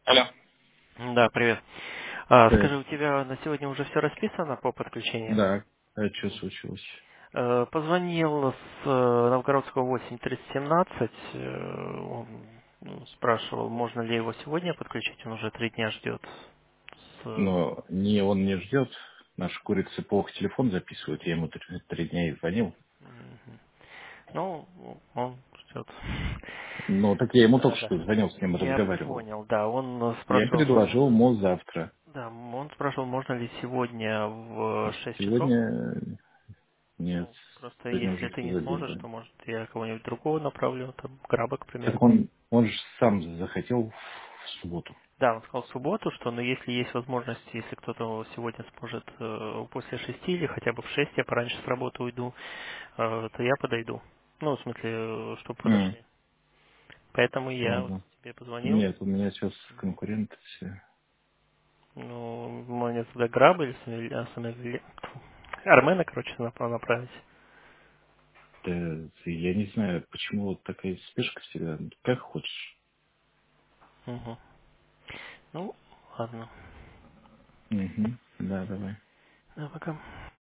Алло. Да, привет. Привет. Скажи, у тебя на сегодня уже все расписано по подключению? Да, а что случилось? Позвонил с Новгородского 8317. Он спрашивал, можно ли его сегодня подключить. Он уже 3 дня ждет. Но он не ждет. Наши курицы плохо телефон записывают. Я ему 3 дня и звонил. Мгм. Ну, он ждет. Но так я ему Да, только да. что звонил, с ним Я разговаривал. понял, да. Он Я спрашивал, предложил ему завтра. да, он спрашивал, можно ли сегодня в 6 часов. Сегодня нет. Ну, просто Сегодня уже если ты все не забил, сможешь, да. то, может, я кого-нибудь другого направлю, там, Граба, к Так примеру. он же сам захотел в субботу. Да, он сказал в субботу, что, ну, если есть возможность, если кто-то сегодня сможет после 6 или хотя бы в 6, я пораньше с работы уйду, то я подойду. Ну, в смысле, чтобы М, подошли. Поэтому я вот Ладно. тебе позвонил. Нет, у меня сейчас конкуренты все. Ну, мне туда Граба или Армена, короче, направить. Да, я не знаю, почему вот такая спешка всегда. Как хочешь. Угу. Ну, ладно. Угу. Да, давай. Да, пока.